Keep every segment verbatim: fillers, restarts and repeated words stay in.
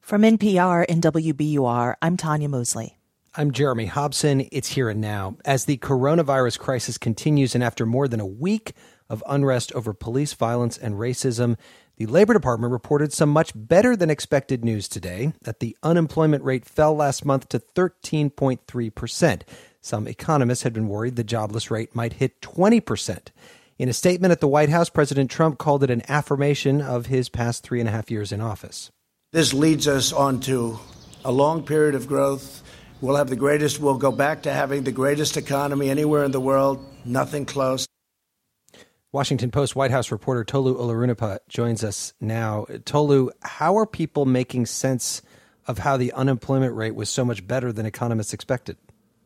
From N P R and W B U R, I'm Tanya Mosley. I'm Jeremy Hobson. It's Here and Now. As the coronavirus crisis continues and after more than a week of unrest over police violence and racism, the Labor Department reported some much better than expected news today, that the unemployment rate fell last month to thirteen point three percent. Some economists had been worried the jobless rate might hit twenty percent. In a statement at the White House, President Trump called it an affirmation of his past three and a half years in office. This leads us on to a long period of growth. We'll have the greatest, we'll go back to having the greatest economy anywhere in the world, nothing close. Washington Post White House reporter Tolu Olorunnipa joins us now. Tolu, how are people making sense of how the unemployment rate was so much better than economists expected?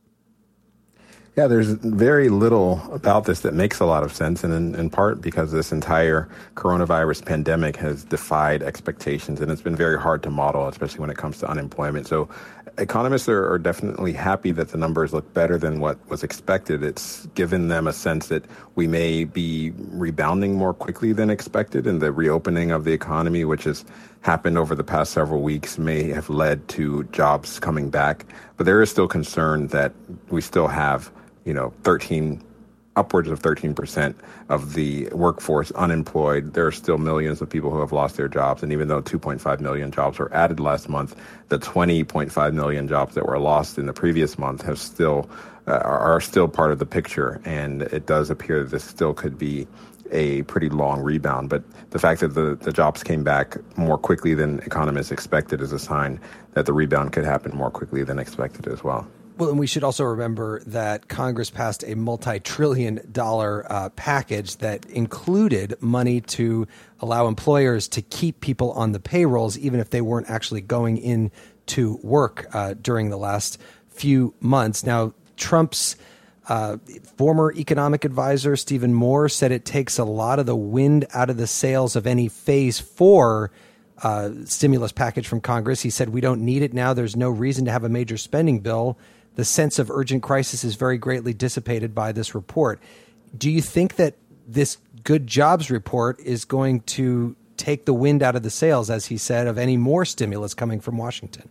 Yeah, there's very little about this that makes a lot of sense, and in, in part because this entire coronavirus pandemic has defied expectations, and it's been very hard to model, especially when it comes to unemployment. So economists are, are definitely happy that the numbers look better than what was expected. It's given them a sense that we may be rebounding more quickly than expected, and the reopening of the economy, which has happened over the past several weeks, may have led to jobs coming back. But there is still concern that we still have you know, thirteen, upwards of thirteen percent of the workforce unemployed. There are still millions of people who have lost their jobs. And even though two point five million jobs were added last month, the twenty point five million jobs that were lost in the previous month have still uh, are still part of the picture. And it does appear that this still could be a pretty long rebound. But the fact that the, the jobs came back more quickly than economists expected is a sign that the rebound could happen more quickly than expected as well. Well, and we should also remember that Congress passed a multi-trillion dollar uh, package that included money to allow employers to keep people on the payrolls, even if they weren't actually going in to work uh, during the last few months. Now, Trump's uh, former economic advisor, Stephen Moore, said it takes a lot of the wind out of the sails of any phase four uh, stimulus package from Congress. He said, we don't need it now. There's no reason to have a major spending bill. The sense of urgent crisis is very greatly dissipated by this report. Do you think that this good jobs report is going to take the wind out of the sails, as he said, of any more stimulus coming from Washington?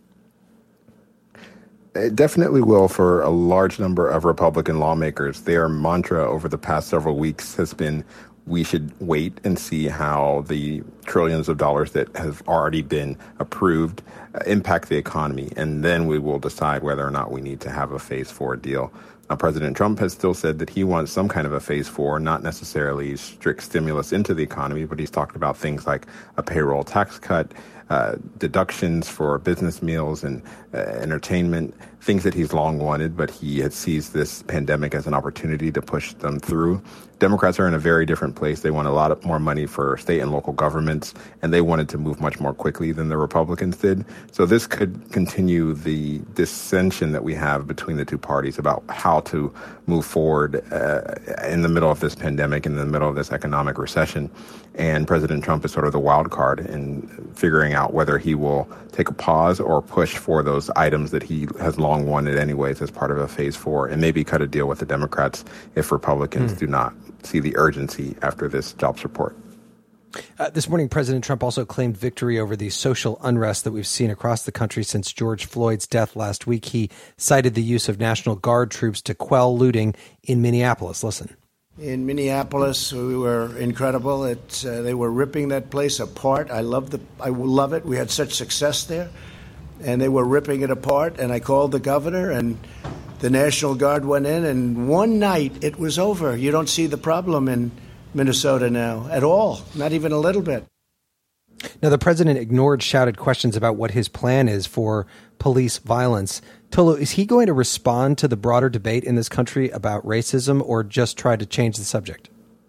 It definitely will for a large number of Republican lawmakers. Their mantra over the past several weeks has been, we should wait and see how the trillions of dollars that have already been approved uh, impact the economy, and then we will decide whether or not we need to have a phase four deal. Now, President Trump has still said that he wants some kind of a phase four, not necessarily strict stimulus into the economy, but he's talked about things like a payroll tax cut, uh, deductions for business meals and uh, entertainment, things that he's long wanted, but he had seized this pandemic as an opportunity to push them through. Democrats are in a very different place. They want a lot of more money for state and local governments, and they wanted to move much more quickly than the Republicans did. So this could continue the dissension that we have between the two parties about how to move forward uh, in the middle of this pandemic, in the middle of this economic recession. And President Trump is sort of the wild card in figuring out whether he will take a pause or push for those items that he has long wanted anyways as part of a phase four, and maybe cut a deal with the Democrats if Republicans mm. do not see the urgency after this jobs report. Uh, this morning, President Trump also claimed victory over the social unrest that we've seen across the country since George Floyd's death last week. He cited the use of National Guard troops to quell looting in Minneapolis. Listen. In Minneapolis, we were incredible. It, uh, they were ripping that place apart. I love the, I love it. We had such success there, and they were ripping it apart. And I called the governor, and the National Guard went in, and one night it was over. You don't see the problem in Minnesota now at all, not even a little bit. Now, the president ignored shouted questions about what his plan is for police violence. Tolu, is he going to respond to the broader debate in this country about racism, or just try to change the subject?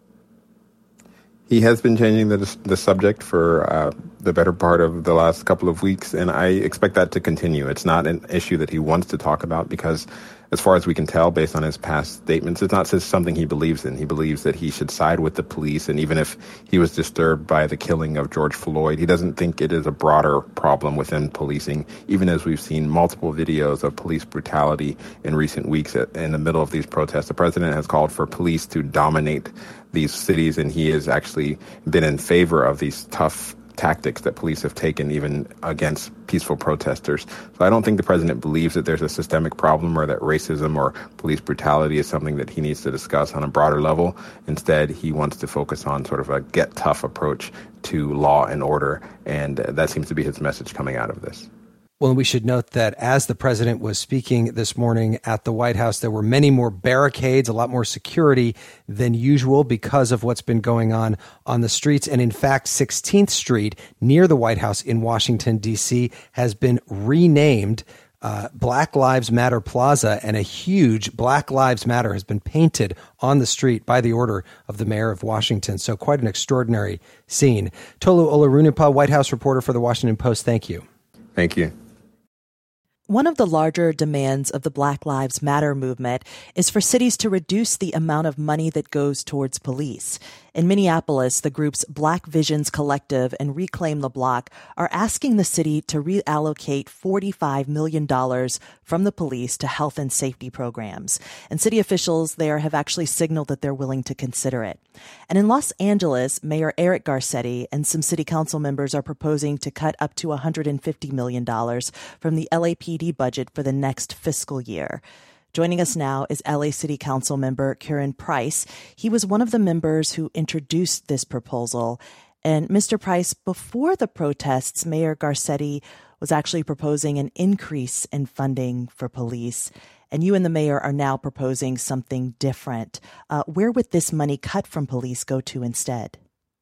He has been changing the the subject for uh, the better part of the last couple of weeks, and I expect that to continue. It's not an issue that he wants to talk about because, as far as we can tell, based on his past statements, it's not just something he believes in. He believes that he should side with the police, and even if he was disturbed by the killing of George Floyd, he doesn't think it is a broader problem within policing, even as we've seen multiple videos of police brutality in recent weeks in the middle of these protests. The president has called for police to dominate these cities, and he has actually been in favor of these tough tactics that police have taken even against peaceful protesters. So I don't think the president believes that there's a systemic problem or that racism or police brutality is something that he needs to discuss on a broader level. Instead, he wants to focus on sort of a get tough approach to law and order, and that seems to be his message coming out of this. Well, we should note that as the president was speaking this morning at the White House, there were many more barricades, a lot more security than usual because of what's been going on on the streets. And in fact, sixteenth Street near the White House in Washington, D C has been renamed uh, Black Lives Matter Plaza, and a huge Black Lives Matter has been painted on the street by the order of the mayor of Washington. So quite an extraordinary scene. Tolu Olorunnipa, White House reporter for the Washington Post, thank you. Thank you. One of the larger demands of the Black Lives Matter movement is for cities to reduce the amount of money that goes towards police. In Minneapolis, the groups Black Visions Collective and Reclaim the Block are asking the city to reallocate forty-five million dollars from the police to health and safety programs. And city officials there have actually signaled that they're willing to consider it. And in Los Angeles, Mayor Eric Garcetti and some city council members are proposing to cut up to one hundred fifty million dollars from the L A P D budget for the next fiscal year. Joining us now is L A City Council member Kieran Price. He was one of the members who introduced this proposal. And Mister Price, before the protests, Mayor Garcetti was actually proposing an increase in funding for police. And you and the mayor are now proposing something different. Uh, where would this money cut from police go to instead?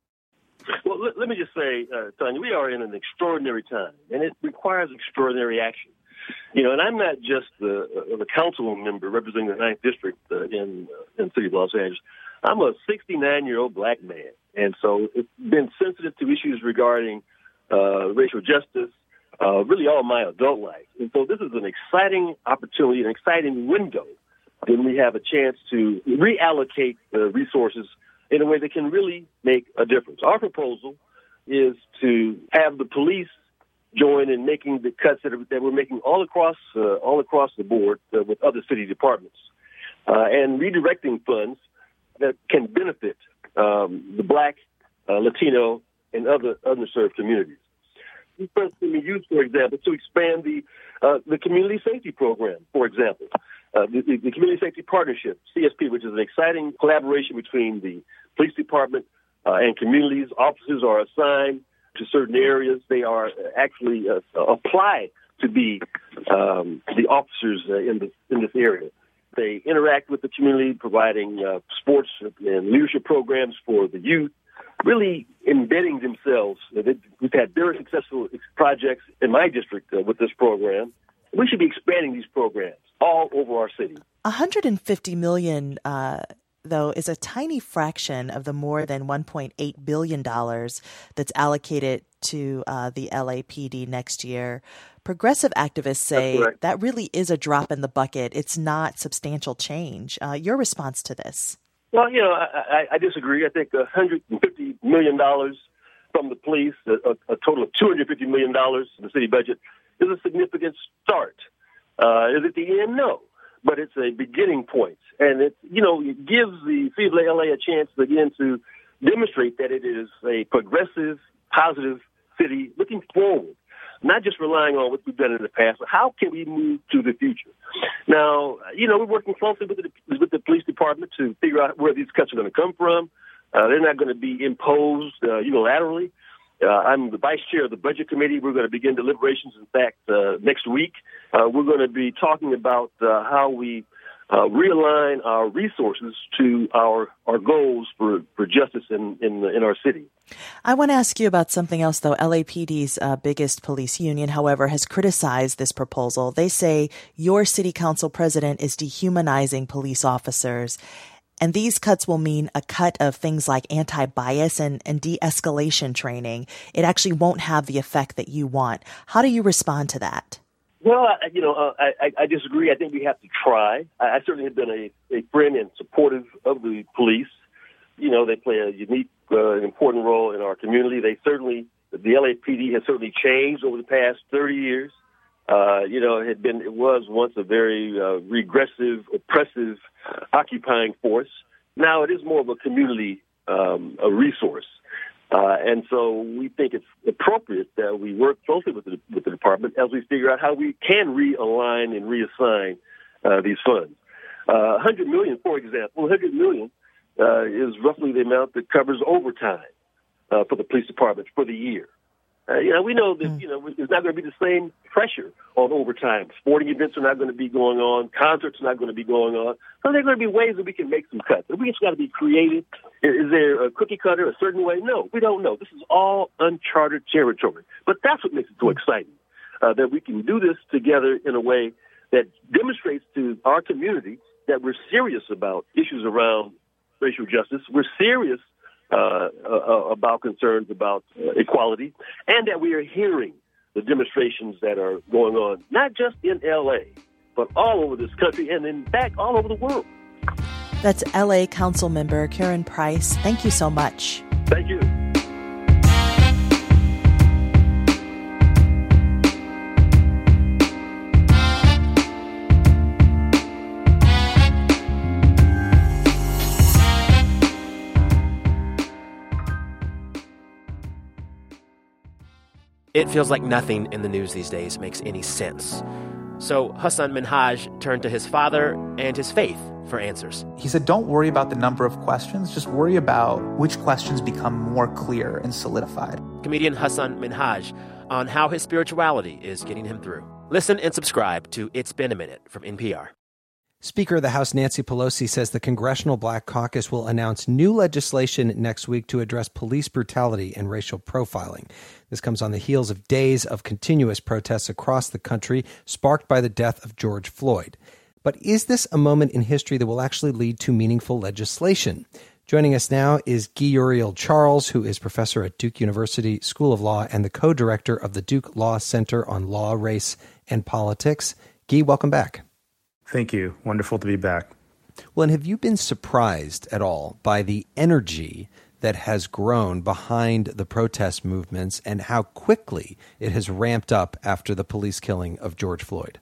Well, let, let me just say, uh, Tanya, we are in an extraordinary time, and it requires extraordinary action. You know, and I'm not just the, uh, the council member representing the ninth District uh, in uh, in the city of Los Angeles. I'm a sixty-nine-year-old black man, and so it's been sensitive to issues regarding uh, racial justice, uh, really all my adult life. And so this is an exciting opportunity, an exciting window when we have a chance to reallocate the resources in a way that can really make a difference. Our proposal is to have the police join in making the cuts that, are, that we're making all across uh, all across the board uh, with other city departments, uh, and redirecting funds that can benefit um, the Black, uh, Latino, and other underserved communities. These funds can be used, for example, to expand the uh, the community safety program. For example, uh, the, the, the Community Safety Partnership (C S P), which is an exciting collaboration between the police department uh, and communities. Officers are assigned to certain areas. They are actually uh, apply to be um, the officers uh, in this in this area. They interact with the community, providing uh, sports and leadership programs for the youth, really embedding themselves. We've had very successful projects in my district uh, with this program. We should be expanding these programs all over our city. one hundred fifty million dollars uh though, is a tiny fraction of the more than one point eight billion dollars that's allocated to uh, the L A P D next year. Progressive activists say that really is a drop in the bucket. It's not substantial change. Uh, your response to this? Well, you know, I, I, I disagree. I think one hundred fifty million dollars from the police, a, a total of two hundred fifty million dollars in the city budget, is a significant start. Uh, is it the end? No. But it's a beginning point. And it, you know, it gives the city of L A a chance again to demonstrate that it is a progressive, positive city looking forward, not just relying on what we've done in the past, but how can we move to the future? Now, you know, we're working closely with the, with the police department to figure out where these cuts are going to come from. Uh, they're not going to be imposed uh, unilaterally. Uh, I'm the vice chair of the budget committee. We're going to begin deliberations, in fact, uh, next week. Uh, we're going to be talking about uh, how we uh, realign our resources to our our goals for, for justice in, in in our city. I want to ask you about something else, though. L A P D's uh, biggest police union, however, has criticized this proposal. They say your city council president is dehumanizing police officers. And these cuts will mean a cut of things like anti-bias and, and de-escalation training. It actually won't have the effect that you want. How do you respond to that? Well, I, you know, uh, I, I disagree. I think we have to try. I, I certainly have been a, a friend and supportive of the police. You know, they play a unique, uh, important role in our community. They certainly, the L A P D has certainly changed over the past thirty years. Uh, you know, it had been, it was once a very uh, regressive, oppressive, occupying force. Now it is more of a community, um, a resource. Uh, and so we think it's appropriate that we work closely with the, with the department as we figure out how we can realign and reassign uh, these funds. Uh, one hundred million dollars, for example, one hundred million dollars uh, is roughly the amount that covers overtime uh, for the police department for the year. Uh, you know, we know that, you know, there's not going to be the same pressure on overtime. Sporting events are not going to be going on. Concerts are not going to be going on. So there are going to be ways that we can make some cuts. We just got to be creative. Is there a cookie cutter a certain way? No, we don't know. This is all uncharted territory. But that's what makes it so exciting, uh, that we can do this together in a way that demonstrates to our community that we're serious about issues around racial justice. We're serious Uh, uh, about concerns about uh, equality, and that we are hearing the demonstrations that are going on, not just in L A, but all over this country and, in fact, all over the world. That's L A Council member Karen Price. Thank you so much. Thank you. It feels like nothing in the news these days makes any sense. So Hassan Minhaj turned to his father and his faith for answers. He said, don't worry about the number of questions. Just worry about which questions become more clear and solidified. Comedian Hassan Minhaj on how his spirituality is getting him through. Listen and subscribe to It's Been a Minute from N P R. Speaker of the House Nancy Pelosi says the Congressional Black Caucus will announce new legislation next week to address police brutality and racial profiling. This comes on the heels of days of continuous protests across the country, sparked by the death of George Floyd. But is this a moment in history that will actually lead to meaningful legislation? Joining us now is Guy Uriel Charles, who is professor at Duke University School of Law and the co-director of the Duke Law Center on Law, Race, and Politics. Guy, welcome back. Thank you. Wonderful to be back. Well, and have you been surprised at all by the energy that has grown behind the protest movements and how quickly it has ramped up after the police killing of George Floyd?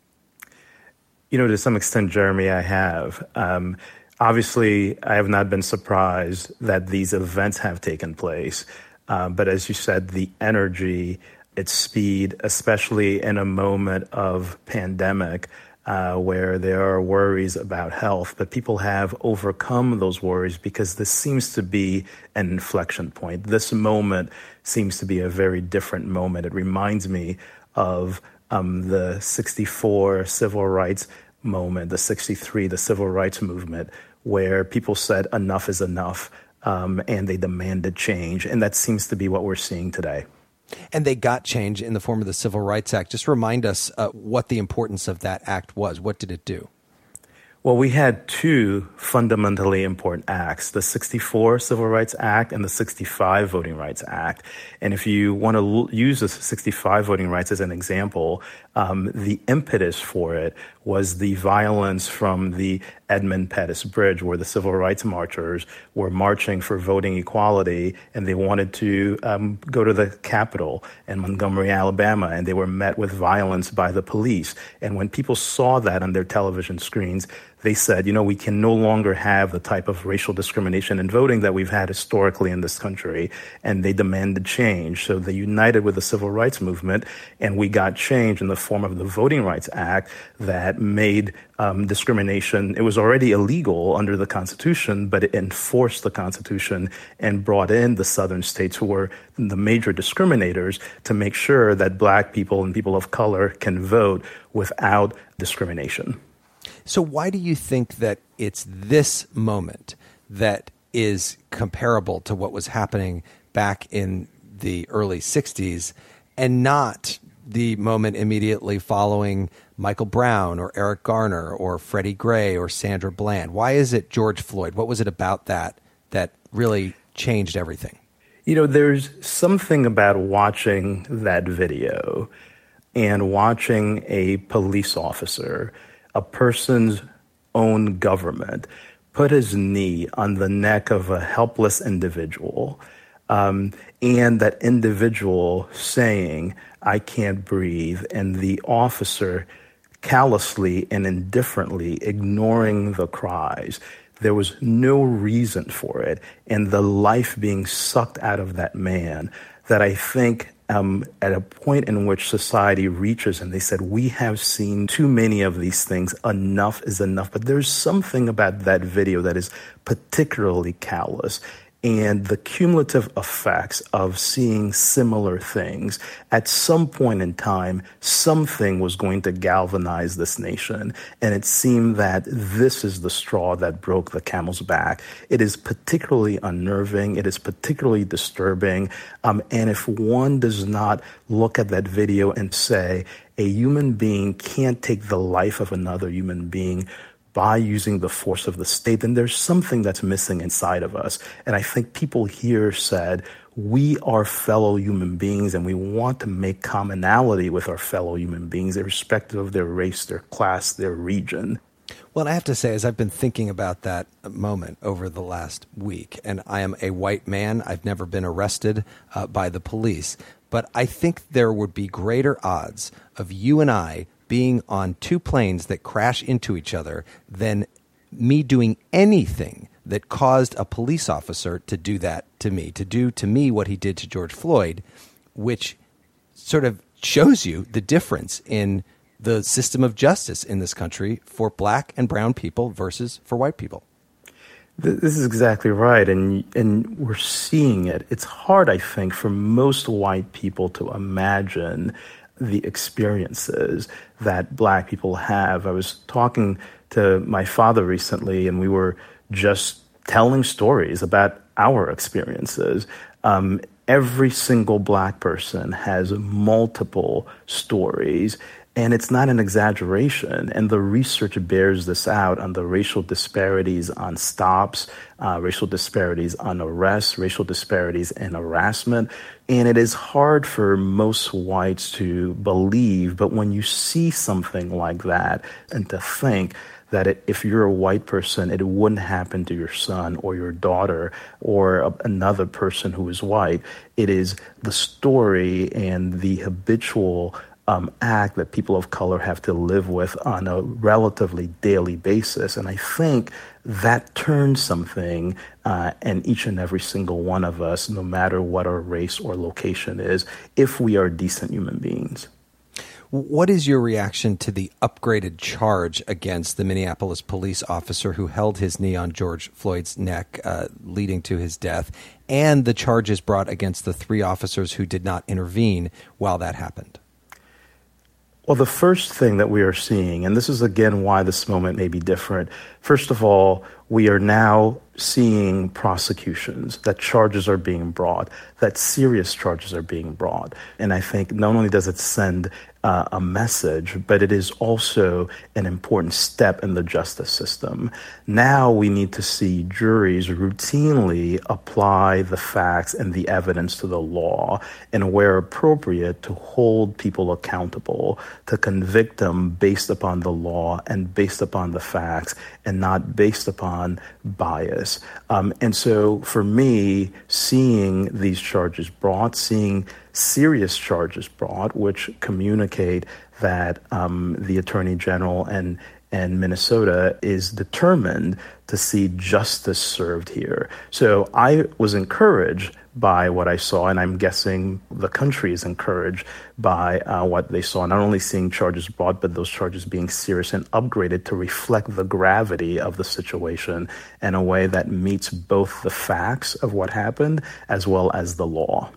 You know, to some extent, Jeremy, I have. Um, obviously, I have not been surprised that these events have taken place. Uh, but as you said, the energy, its speed, especially in a moment of pandemic, Uh, where there are worries about health, but people have overcome those worries because this seems to be an inflection point. This moment seems to be a very different moment. It reminds me of um, the sixty-four civil rights moment, the sixty-three, the civil rights movement, where people said enough is enough, um, and they demanded change. And that seems to be what we're seeing today. And they got change in the form of the Civil Rights Act. Just remind us uh, what the importance of that act was. What did it do? Well, we had two fundamentally important acts, the sixty-four Civil Rights Act and the sixty-five Voting Rights Act. And if you want to l- use the sixty-five Voting Rights as an example, um, the impetus for it was the violence from the Edmund Pettus Bridge, where the civil rights marchers were marching for voting equality, and they wanted to um, go to the Capitol in Montgomery, Alabama, and they were met with violence by the police. And when people saw that on their television screens, they said, you know, we can no longer have the type of racial discrimination in voting that we've had historically in this country, and they demanded change. So they united with the civil rights movement, and we got change in the form of the Voting Rights Act that made um, discrimination, it was already illegal under the Constitution, but it enforced the Constitution and brought in the southern states who were the major discriminators to make sure that black people and people of color can vote without discrimination. So why do you think that it's this moment that is comparable to what was happening back in the early sixties and not the moment immediately following Michael Brown or Eric Garner or Freddie Gray or Sandra Bland? Why is it George Floyd? What was it about that that really changed everything? You know, there's something about watching that video and watching a police officer, a person's own government, put his knee on the neck of a helpless individual, um, and that individual saying, I can't breathe, and the officer callously and indifferently ignoring the cries. There was no reason for it. And the life being sucked out of that man that I think um, at a point in which society reaches and they said, we have seen too many of these things, enough is enough. But there's something about that video that is particularly callous. And the cumulative effects of seeing similar things, at some point in time, something was going to galvanize this nation. And it seemed that this is the straw that broke the camel's back. It is particularly unnerving. It is particularly disturbing. Um, and if one does not look at that video and say, a human being can't take the life of another human being by using the force of the state, then there's something that's missing inside of us. And I think people here said, we are fellow human beings and we want to make commonality with our fellow human beings, irrespective of their race, their class, their region. Well, I have to say, as I've been thinking about that moment over the last week, and I am a white man, I've never been arrested uh, by the police, but I think there would be greater odds of you and I being on two planes that crash into each other than me doing anything that caused a police officer to do that to me, to do to me what he did to George Floyd, which sort of shows you the difference in the system of justice in this country for black and brown people versus for white people. This is exactly right, and and we're seeing it. It's hard, I think, for most white people to imagine the experiences that black people have. I was talking to my father recently, and we were just telling stories about our experiences. Um, every single black person has multiple stories, and it's not an exaggeration. And the research bears this out on the racial disparities on stops, uh, racial disparities on arrests, racial disparities in harassment. And it is hard for most whites to believe, but when you see something like that and to think that it, if you're a white person, it wouldn't happen to your son or your daughter or a, another person who is white, it is the story and the habitual Um, act that people of color have to live with on a relatively daily basis. And I think that turns something uh, in each and every single one of us, no matter what our race or location is, if we are decent human beings. What is your reaction to the upgraded charge against the Minneapolis police officer who held his knee on George Floyd's neck, uh, leading to his death, and the charges brought against the three officers who did not intervene while that happened? Well, the first thing that we are seeing, and this is again why this moment may be different, first of all, we are now seeing prosecutions, that charges are being brought, that serious charges are being brought. And I think not only does it send uh, a message, but it is also an important step in the justice system. Now we need to see juries routinely apply the facts and the evidence to the law, and where appropriate, to hold people accountable, to convict them based upon the law and based upon the facts and not based upon bias. Um, and so for me, seeing these charges brought, seeing serious charges brought, which communicate that um, the Attorney General and and Minnesota is determined to see justice served here. So I was encouraged by what I saw, and I'm guessing the country is encouraged by uh, what they saw, not only seeing charges brought, but those charges being serious and upgraded to reflect the gravity of the situation in a way that meets both the facts of what happened as well as the law.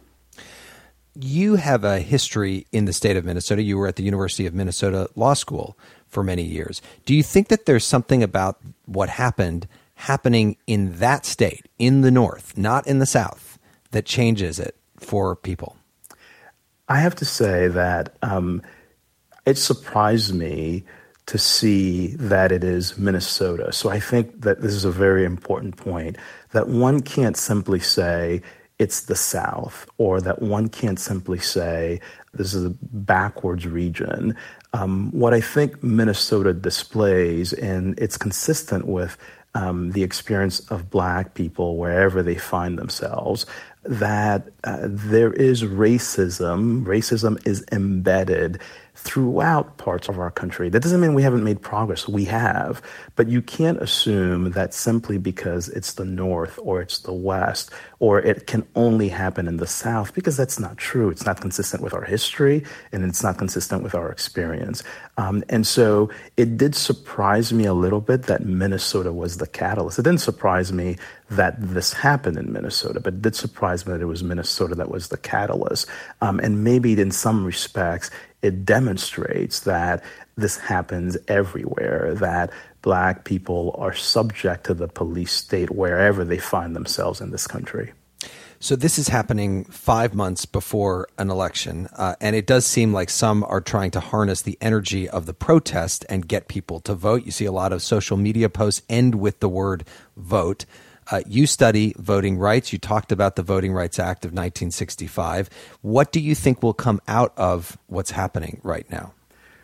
You have a history in the state of Minnesota. You were at the University of Minnesota Law School for many years. Do you think that there's something about what happened happening in that state, in the North, not in the South, that changes it for people? I have to say that um, it surprised me to see that it is Minnesota. So I think that this is a very important point, that one can't simply say it's the South, or that one can't simply say This is a backwards region. Um, what I think Minnesota displays, and it's consistent with um, the experience of Black people wherever they find themselves, that uh, there is racism. Racism is embedded throughout parts of our country. That doesn't mean we haven't made progress. We have. But you can't assume that simply because it's the North or it's the West or it can only happen in the South, because that's not true. It's not consistent with our history and it's not consistent with our experience. Um, and so it did surprise me a little bit that Minnesota was the catalyst. It didn't surprise me that this happened in Minnesota, but it did surprise me that it was Minnesota that was the catalyst. Um, and maybe in some respects, it demonstrates that this happens everywhere, that Black people are subject to the police state wherever they find themselves in this country. So this is happening five months before an election, uh, and it does seem like some are trying to harness the energy of the protest and get people to vote. You see a lot of social media posts end with the word vote. Uh, you study voting rights. You talked about the Voting Rights Act of nineteen sixty-five. What do you think will come out of what's happening right now?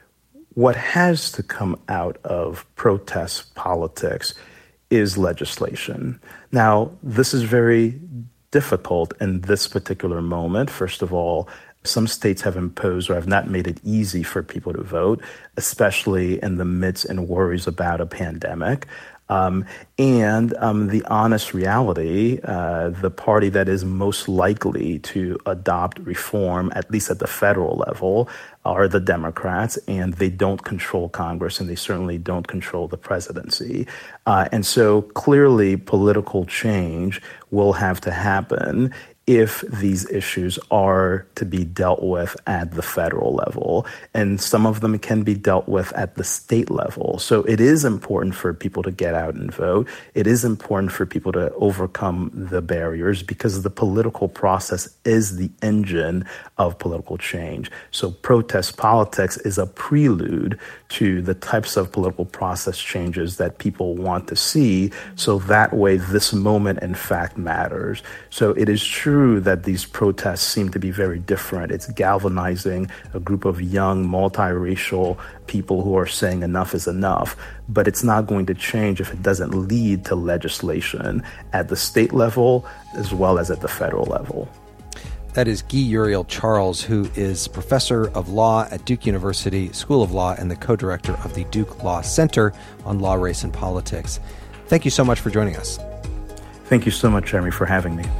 What has to come out of protest politics is legislation. Now, this is very difficult in this particular moment. First of all, some states have imposed or have not made it easy for people to vote, especially in the midst and worries about a pandemic. Um, and um, the honest reality, uh, the party that is most likely to adopt reform, at least at the federal level, are the Democrats, and they don't control Congress, and they certainly don't control the presidency. Uh, and so clearly political change will have to happen if these issues are to be dealt with at the federal level. And some of them can be dealt with at the state level. So it is important for people to get out and vote. It is important for people to overcome the barriers, because the political process is the engine of political change. So protest politics is a prelude to the types of political process changes that people want to see. So that way, this moment, in fact, matters. So it is true that these protests seem to be very different. It's galvanizing a group of young, multiracial people who are saying enough is enough, but it's not going to change if it doesn't lead to legislation at the state level as well as at the federal level. That is Guy Uriel Charles, who is professor of law at Duke University School of Law and the co-director of the Duke Law Center on Law, Race, and Politics. Thank you so much for joining us. Thank you so much, Jeremy, for having me.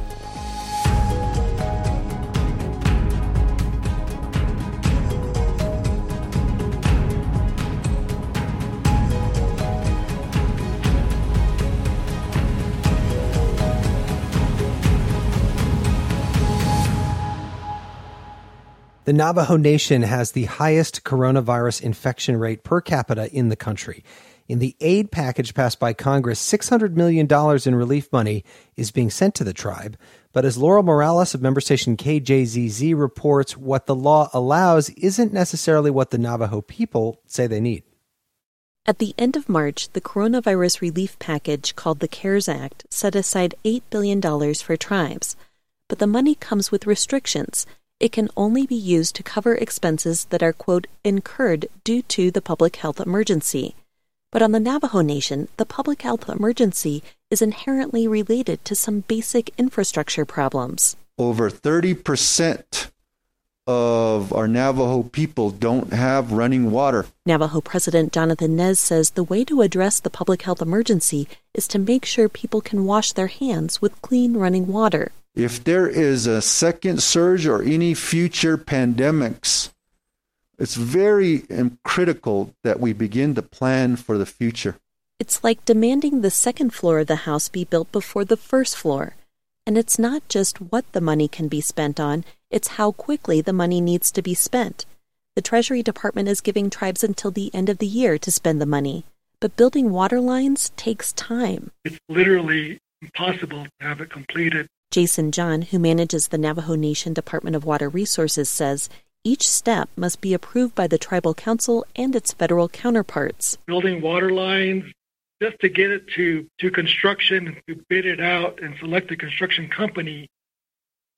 The Navajo Nation has the highest coronavirus infection rate per capita in the country. In the aid package passed by Congress, six hundred million dollars in relief money is being sent to the tribe. But as Laurel Morales of member station K J Z Z reports, what the law allows isn't necessarily what the Navajo people say they need. At the end of March, the coronavirus relief package called the CARES Act set aside eight billion dollars for tribes. But the money comes with restrictions. It can only be used to cover expenses that are, quote, incurred due to the public health emergency. But on the Navajo Nation, the public health emergency is inherently related to some basic infrastructure problems. Over thirty percent of our Navajo people don't have running water. Navajo President Jonathan Nez says the way to address the public health emergency is to make sure people can wash their hands with clean running water. If there is a second surge or any future pandemics, it's very critical that we begin to plan for the future. It's like demanding the second floor of the house be built before the first floor. And it's not just what the money can be spent on, it's how quickly the money needs to be spent. The Treasury Department is giving tribes until the end of the year to spend the money. But building water lines takes time. It's literally impossible to have it completed. Jason John, who manages the Navajo Nation Department of Water Resources, says each step must be approved by the Tribal Council and its federal counterparts. Building water lines, just to get it to, to construction and to bid it out and select a construction company,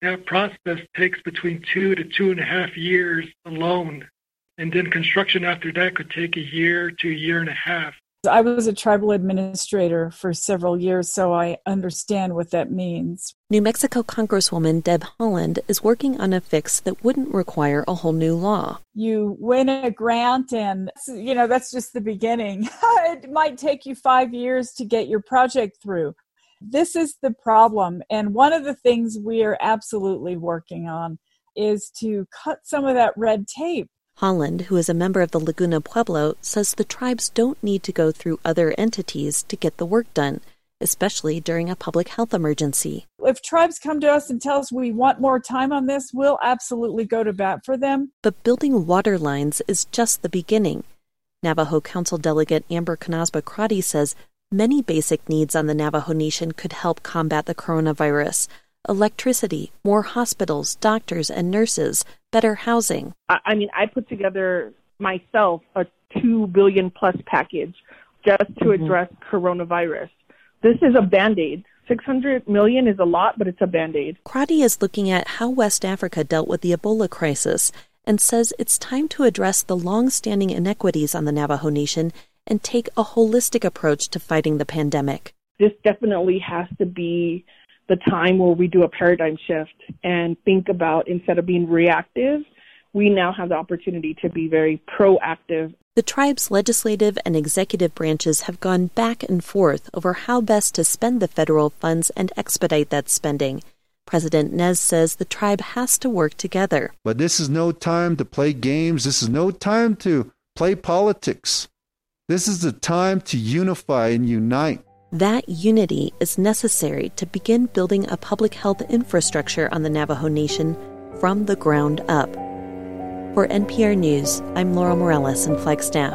That process takes between two to two and a half years alone. And then construction after that could take a year to a year and a half. I was a tribal administrator for several years, so I understand what that means. New Mexico Congresswoman Deb Haaland is working on a fix that wouldn't require a whole new law. You win a grant and, you know, that's just the beginning. It might take you five years to get your project through. This is the problem. And one of the things we are absolutely working on is to cut some of that red tape. Haaland, who is a member of the Laguna Pueblo, says the tribes don't need to go through other entities to get the work done, especially during a public health emergency. If tribes come to us and tell us we want more time on this, we'll absolutely go to bat for them. But building water lines is just the beginning. Navajo Council Delegate Amber Canasba Crotty says many basic needs on the Navajo Nation could help combat the coronavirus. Electricity, more hospitals, doctors and nurses, better housing. I mean, I put together myself a two billion plus package just to address mm-hmm. coronavirus. This is a Band-Aid. six hundred million is a lot, but it's a Band-Aid. Crotty is looking at how West Africa dealt with the Ebola crisis and says it's time to address the long-standing inequities on the Navajo Nation and take a holistic approach to fighting the pandemic. This definitely has to be the time where we do a paradigm shift and think about, instead of being reactive, we now have the opportunity to be very proactive. The tribe's legislative and executive branches have gone back and forth over how best to spend the federal funds and expedite that spending. President Nez says the tribe has to work together. But this is no time to play games. This is no time to play politics. This is the time to unify and unite. That unity is necessary to begin building a public health infrastructure on the Navajo Nation from the ground up. For N P R News, I'm Laura Morales in Flagstaff.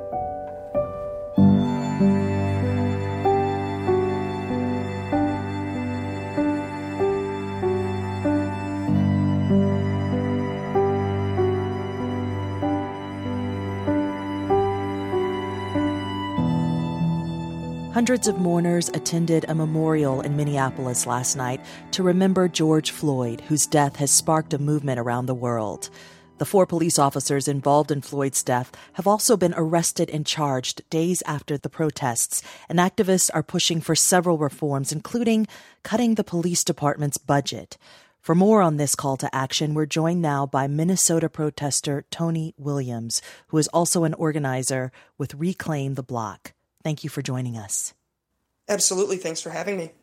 Hundreds of mourners attended a memorial in Minneapolis last night to remember George Floyd, whose death has sparked a movement around the world. The four police officers involved in Floyd's death have also been arrested and charged days after the protests, and activists are pushing for several reforms, including cutting the police department's budget. For more on this call to action, we're joined now by Minnesota protester Tony Williams, who is also an organizer with Reclaim the Block. Thank you for joining us. Absolutely. Thanks for having me.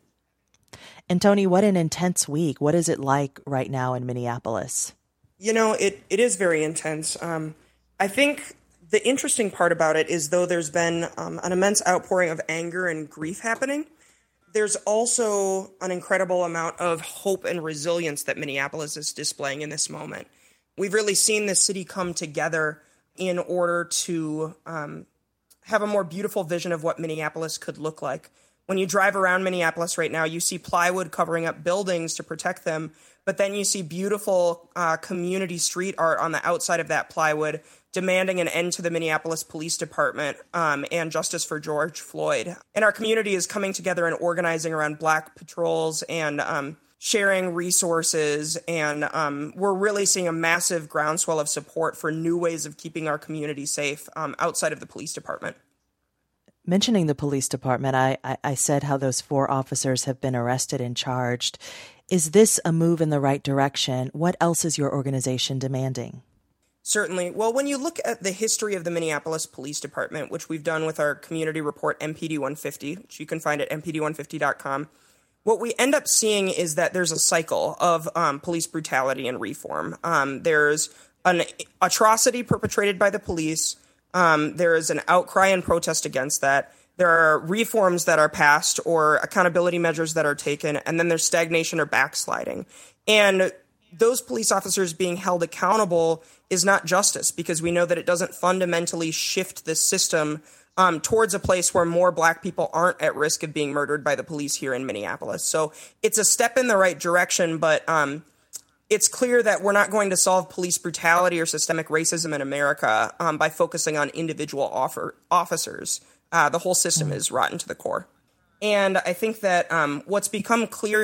And Tony, what an intense week. What is it like right now in Minneapolis? You know, it, it is very intense. Um, I think the interesting part about it is, though there's been um, an immense outpouring of anger and grief happening, there's also an incredible amount of hope and resilience that Minneapolis is displaying in this moment. We've really seen this city come together in order to um, have a more beautiful vision of what Minneapolis could look like. When you drive around Minneapolis right now, you see plywood covering up buildings to protect them, but then you see beautiful uh, community street art on the outside of that plywood demanding an end to the Minneapolis Police Department um, and justice for George Floyd. And our community is coming together and organizing around Black patrols and um, sharing resources, and um, we're really seeing a massive groundswell of support for new ways of keeping our community safe um, outside of the police department. Mentioning the police department, I, I, I said how those four officers have been arrested and charged. Is this a move in the right direction? What else is your organization demanding? Certainly. Well, when you look at the history of the Minneapolis Police Department, which we've done with our community report M P D one fifty, which you can find at M P D one fifty dot com, what we end up seeing is that there's a cycle of um, police brutality and reform. Um, there's an atrocity perpetrated by the police. Um, there is an outcry and protest against that. There are reforms that are passed or accountability measures that are taken, and then there's stagnation or backsliding. And those police officers being held accountable is not justice, because we know that it doesn't fundamentally shift the system Um, towards a place where more Black people aren't at risk of being murdered by the police here in Minneapolis. So it's a step in the right direction, but um, it's clear that we're not going to solve police brutality or systemic racism in America um, by focusing on individual offer- officers. Uh, the whole system is rotten to the core. And I think that um, what's become clear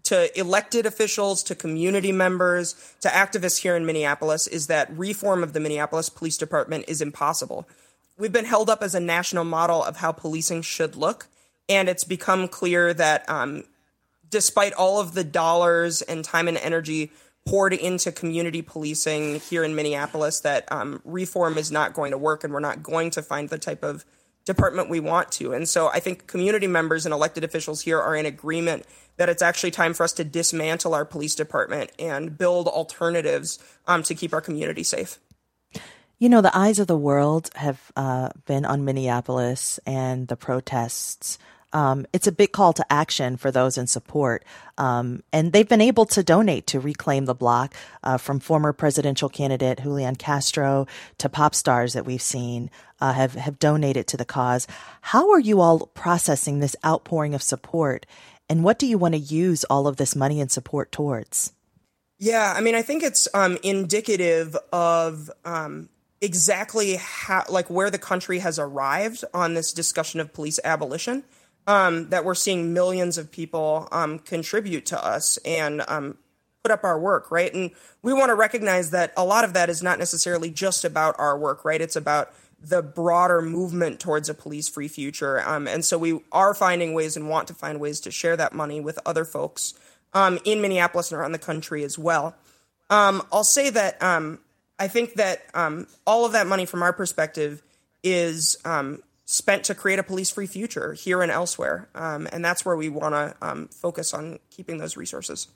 to elected officials, to community members, to activists here in Minneapolis is that reform of the Minneapolis Police Department is impossible. We've been held up as a national model of how policing should look, and it's become clear that um, despite all of the dollars and time and energy poured into community policing here in Minneapolis, that um, reform is not going to work, and we're not going to find the type of department we want to. And so I think community members and elected officials here are in agreement that it's actually time for us to dismantle our police department and build alternatives um, to keep our community safe. You know, the eyes of the world have uh, been on Minneapolis and the protests. Um, it's a big call to action for those in support. Um, and they've been able to donate to Reclaim the Block, uh, from former presidential candidate Julian Castro to pop stars that we've seen uh, have, have donated to the cause. How are you all processing this outpouring of support? And what do you want to use all of this money and support towards? Yeah, I mean, I think it's um, indicative of um, exactly how, like, where the country has arrived on this discussion of police abolition. Um, that we're seeing millions of people um, contribute to us and um, put up our work, right? And we want to recognize that a lot of that is not necessarily just about our work, right? It's about the broader movement towards a police-free future. Um, and so we are finding ways and want to find ways to share that money with other folks um, in Minneapolis and around the country as well. Um, I'll say that um, I think that um, all of that money from our perspective is um, spent to create a police-free future here and elsewhere. Um, and that's where we want to um, focus on keeping those resources.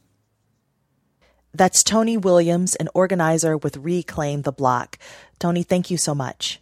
That's Tony Williams, an organizer with Reclaim the Block. Tony, thank you so much.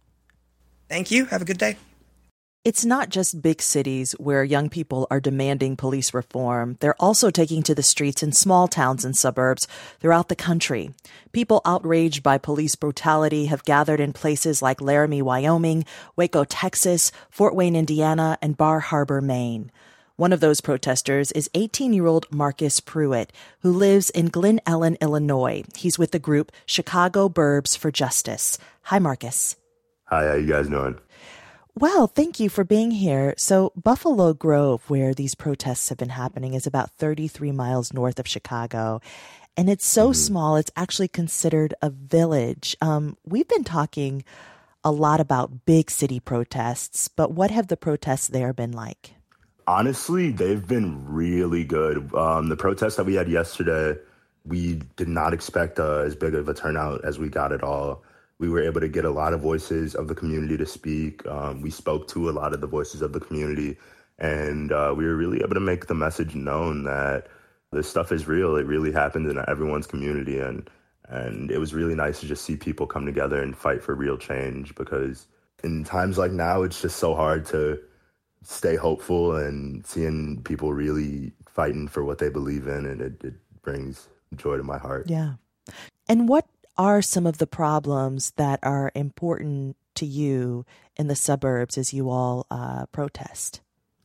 Thank you. Have a good day. It's not just big cities where young people are demanding police reform. They're also taking to the streets in small towns and suburbs throughout the country. People outraged by police brutality have gathered in places like Laramie, Wyoming, Waco, Texas, Fort Wayne, Indiana, and Bar Harbor, Maine. One of those protesters is eighteen-year-old Marcus Pruitt, who lives in Glen Ellen, Illinois. He's with the group Chicago Burbs for Justice. Hi, Marcus. Hi, how you guys doing? Well, thank you for being here. So Buffalo Grove, where these protests have been happening, is about thirty-three miles north of Chicago. And it's so mm-hmm. small, it's actually considered a village. Um, we've been talking a lot about big city protests, but what have the protests there been like? Honestly, they've been really good. Um, the protests that we had yesterday, we did not expect uh, as big of a turnout as we got at all. We were able to get a lot of voices of the community to speak. Um, we spoke to a lot of the voices of the community, and uh, we were really able to make the message known that this stuff is real. It really happens in everyone's community, and and it was really nice to just see people come together and fight for real change, because in times like now, it's just so hard to stay hopeful, and seeing people really fighting for what they believe in, and it, it brings joy to my heart. Yeah. And what are some of the problems that are important to you in the suburbs as you all uh, protest?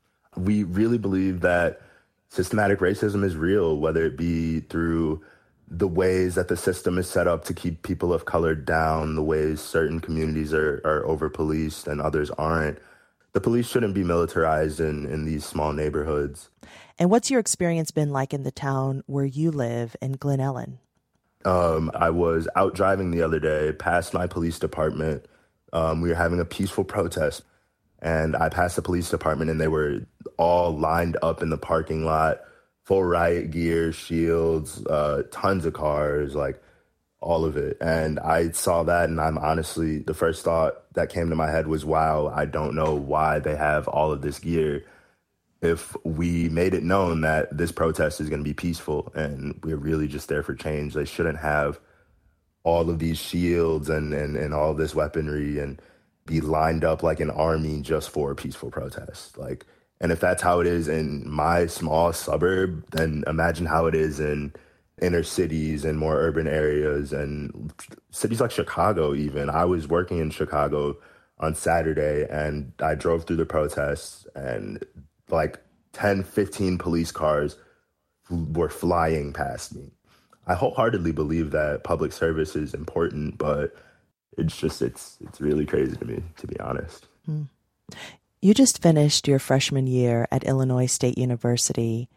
We really believe that systematic racism is real, whether it be through the ways that the system is set up to keep people of color down, the ways certain communities are, are over-policed and others aren't. The police shouldn't be militarized in, in these small neighborhoods. And what's your experience been like in the town where you live in Glen Ellen? Um, I was out driving the other day, past my police department. Um, we were having a peaceful protest, and I passed the police department, and they were all lined up in the parking lot, full riot gear, shields, uh, tons of cars, like all of it. And I saw that, and I'm honestly, the first thought that came to my head was, wow, I don't know why they have all of this gear. If we made it known that this protest is going to be peaceful and we're really just there for change, they shouldn't have all of these shields and, and, and all this weaponry and be lined up like an army just for a peaceful protest. Like, and if that's how it is in my small suburb, then imagine how it is in inner cities and more urban areas and cities like Chicago even. I was working in Chicago on Saturday, and I drove through the protests, and like ten, fifteen police cars were flying past me. I wholeheartedly believe that public service is important, but it's just, it's it's really crazy to me, to be honest. Mm. You just finished your freshman year at Illinois State University.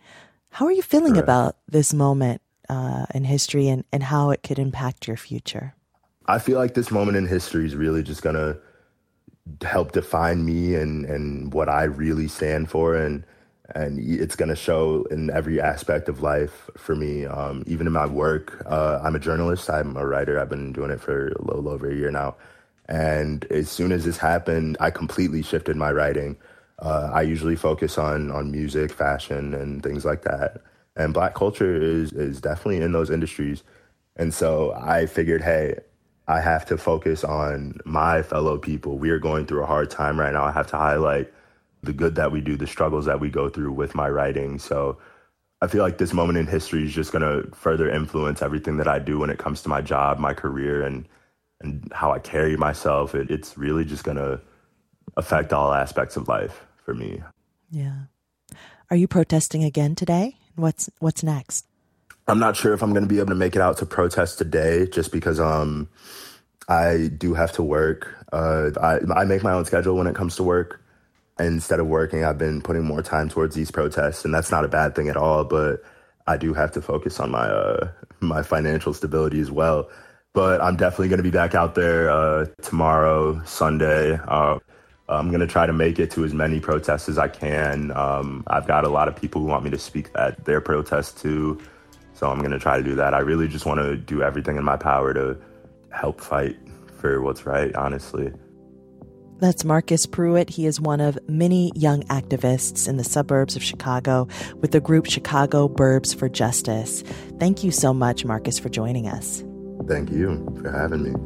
How are you feeling Correct. about this moment uh, in history and, and how it could impact your future? I feel like this moment in history is really just going to help define me and, and what I really stand for. And and it's going to show in every aspect of life for me, um, even in my work. Uh, I'm a journalist. I'm a writer. I've been doing it for a little over a year now. And as soon as this happened, I completely shifted my writing. Uh, I usually focus on on music, fashion, and things like that. And Black culture is is definitely in those industries. And so I figured, hey, I have to focus on my fellow people. We are going through a hard time right now. I have to highlight the good that we do, the struggles that we go through with my writing. So I feel like this moment in history is just going to further influence everything that I do when it comes to my job, my career, and and how I carry myself. It, it's really just going to affect all aspects of life for me. Yeah. Are you protesting again today? What's what's next? I'm not sure if I'm going to be able to make it out to protest today just because um, I do have to work. Uh, I, I make my own schedule when it comes to work. Instead of working, I've been putting more time towards these protests, and that's not a bad thing at all, but I do have to focus on my uh, my financial stability as well. But I'm definitely going to be back out there uh, tomorrow, Sunday. Uh, I'm going to try to make it to as many protests as I can. Um, I've got a lot of people who want me to speak at their protests too, so I'm going to try to do that. I really just want to do everything in my power to help fight for what's right, honestly. That's Marcus Pruitt. He is one of many young activists in the suburbs of Chicago with the group Chicago Burbs for Justice. Thank you so much, Marcus, for joining us. Thank you for having me.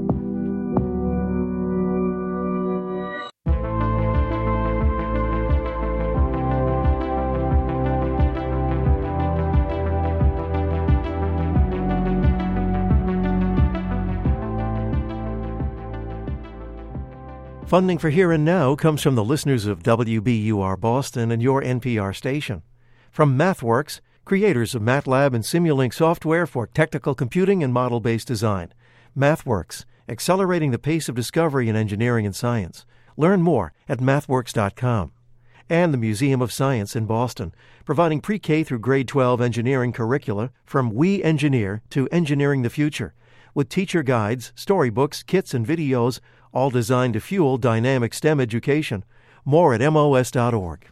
Funding for Here and Now comes from the listeners of W B U R Boston and your N P R station. From MathWorks, creators of MATLAB and Simulink software for technical computing and model-based design. MathWorks, accelerating the pace of discovery in engineering and science. Learn more at mathworks dot com. And the Museum of Science in Boston, providing pre-K through grade twelve engineering curricula from We Engineer to Engineering the Future, with teacher guides, storybooks, kits, and videos, all designed to fuel dynamic STEM education. More at M O S dot org.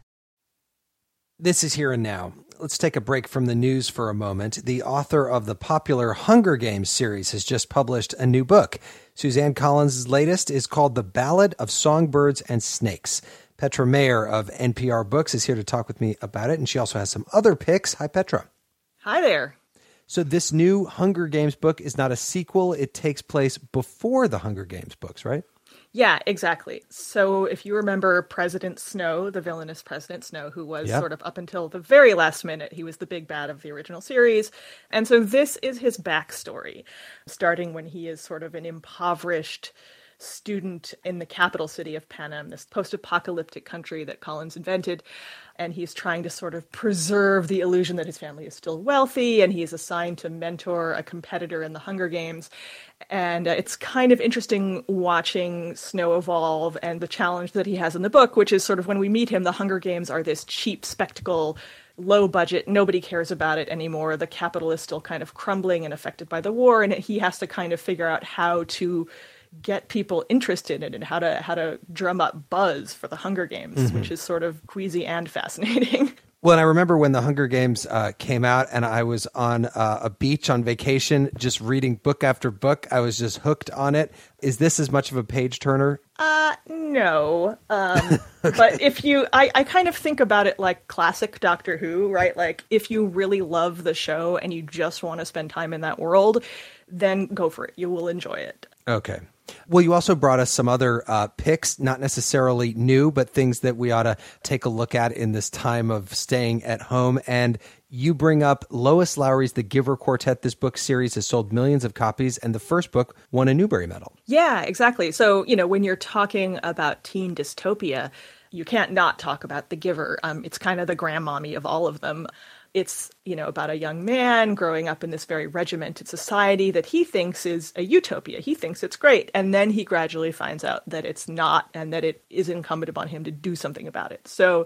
This is Here and Now. Let's take a break from the news for a moment. The author of the popular Hunger Games series has just published a new book. Suzanne Collins' latest is called The Ballad of Songbirds and Snakes. Petra Mayer of N P R Books is here to talk with me about it, and she also has some other picks. Hi, Petra. Hi there. So this new Hunger Games book is not a sequel. It takes place before the Hunger Games books, right? Yeah, exactly. So if you remember President Snow, the villainous President Snow, who was Yep. sort of up until the very last minute, he was the big bad of the original series. And so this is his backstory, starting when he is sort of an impoverished student in the capital city of Panem, this post-apocalyptic country that Collins invented. And he's trying to sort of preserve the illusion that his family is still wealthy, and he's assigned to mentor a competitor in the Hunger Games. And uh, it's kind of interesting watching Snow evolve and the challenge that he has in the book, which is sort of when we meet him, the Hunger Games are this cheap spectacle, low budget, nobody cares about it anymore. The capital is still kind of crumbling and affected by the war, and he has to kind of figure out how to get people interested in it and how to how to drum up buzz for the Hunger Games, Mhm. which is sort of queasy and fascinating. Well, and I remember when the Hunger Games uh, came out and I was on uh, a beach on vacation, just reading book after book. I was just hooked on it. Is this as much of a page turner? Uh, no. Um, but if you, I, I kind of think about it like classic Doctor Who, right? Like if you really love the show and you just want to spend time in that world, then go for it. You will enjoy it. Okay. Well, you also brought us some other uh, picks, not necessarily new, but things that we ought to take a look at in this time of staying at home. And you bring up Lois Lowry's The Giver Quartet. This book series has sold millions of copies, and the first book won a Newbery Medal. Yeah, exactly. So, you know, when you're talking about teen dystopia, you can't not talk about The Giver. Um, it's kind of the grandmommy of all of them. It's, you know, about a young man growing up in this very regimented society that he thinks is a utopia. He thinks it's great. And then he gradually finds out that it's not, and that it is incumbent upon him to do something about it. So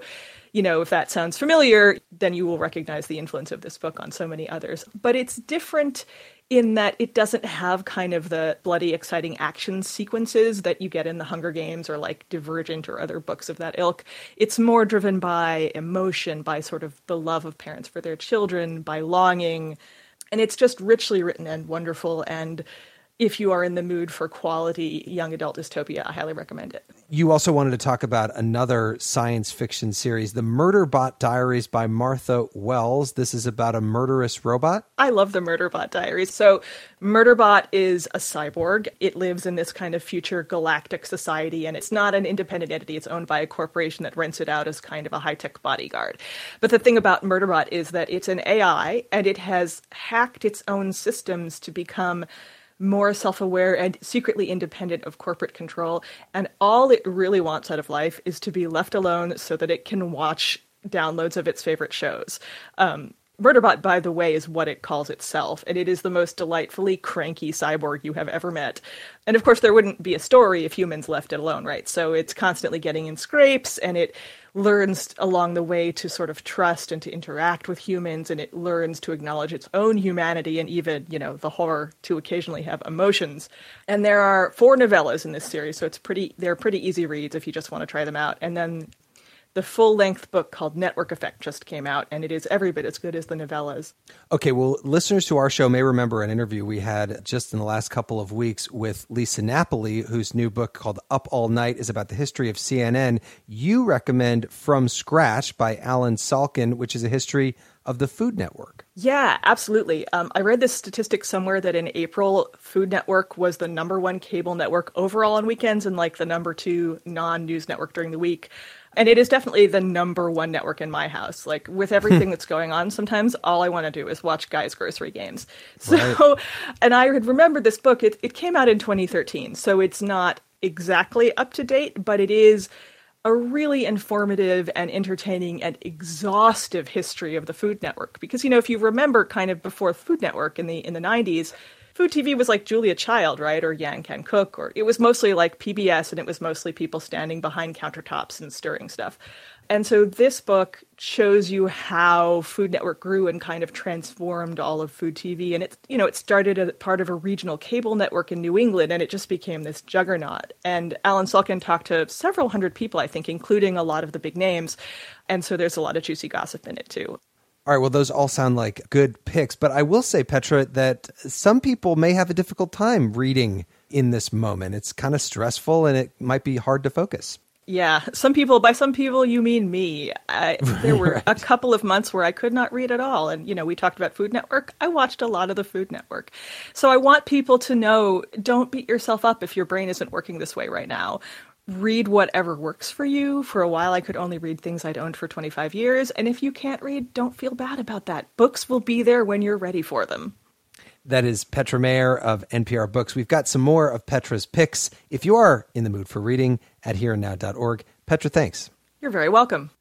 you know, if that sounds familiar, then you will recognize the influence of this book on so many others. But it's different in that it doesn't have kind of the bloody, exciting action sequences that you get in the Hunger Games or like Divergent or other books of that ilk. It's more driven by emotion, by sort of the love of parents for their children, by longing. And it's just richly written and wonderful. And if you are in the mood for quality young adult dystopia, I highly recommend it. You also wanted to talk about another science fiction series, The Murderbot Diaries by Martha Wells. This is about a murderous robot. I love The Murderbot Diaries. So Murderbot is a cyborg. It lives in this kind of future galactic society, and it's not an independent entity. It's owned by a corporation that rents it out as kind of a high-tech bodyguard. But the thing about Murderbot is that it's an A I, and it has hacked its own systems to become more self-aware and secretly independent of corporate control. And all it really wants out of life is to be left alone so that it can watch downloads of its favorite shows. Um, Murderbot, by the way, is what it calls itself, and it is the most delightfully cranky cyborg you have ever met. And of course, there wouldn't be a story if humans left it alone, right? So it's constantly getting in scrapes, and it learns along the way to sort of trust and to interact with humans, and it learns to acknowledge its own humanity and even, you know, the horror to occasionally have emotions. And there are four novellas in this series, so it's pretty, they're pretty easy reads if you just want to try them out. And then the full-length book called Network Effect just came out, and it is every bit as good as the novellas. Okay, well, listeners to our show may remember an interview we had just in the last couple of weeks with Lisa Napoli, whose new book called Up All Night is about the history of C N N. You recommend From Scratch by Alan Salkin, which is a history of the Food Network. Yeah, absolutely. Um, I read this statistic somewhere that in April, Food Network was the number one cable network overall on weekends and like the number two non-news network during the week. And it is definitely the number one network in my house. Like, with everything that's going on, sometimes all I want to do is watch Guy's Grocery Games. So, right. And I had remembered this book. It, it came out in twenty thirteen, so it's not exactly up to date, but it is a really informative and entertaining and exhaustive history of the Food Network. Because, you know, if you remember kind of before Food Network in the in the nineties, Food T V was like Julia Child, right? Or Yang Can Cook, or it was mostly like P B S, and it was mostly people standing behind countertops and stirring stuff. And so this book shows you how Food Network grew and kind of transformed all of Food T V. And it, you know, it started as part of a regional cable network in New England, and it just became this juggernaut. And Alan Salkin talked to several hundred people, I think, including a lot of the big names. And so there's a lot of juicy gossip in it too. All right, well, those all sound like good picks, but I will say, Petra, that some people may have a difficult time reading in this moment. It's kind of stressful, and it might be hard to focus. Yeah, some people, by some people, you mean me. I, there were Right. a couple of months where I could not read at all. And, you know, we talked about Food Network. I watched a lot of the Food Network. So I want people to know, don't beat yourself up if your brain isn't working this way right now. Read whatever works for you. For a while, I could only read things I'd owned for twenty-five years. And if you can't read, don't feel bad about that. Books will be there when you're ready for them. That is Petra Mayer of N P R Books. We've got some more of Petra's picks. If you are in the mood for reading, at here and now dot org. Petra, thanks. You're very welcome.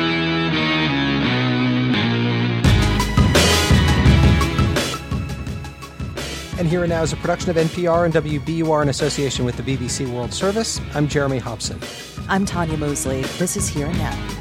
And Here and Now is a production of N P R and W B U R in association with the B B C World Service. I'm Jeremy Hobson. I'm Tanya Mosley. This is Here and Now.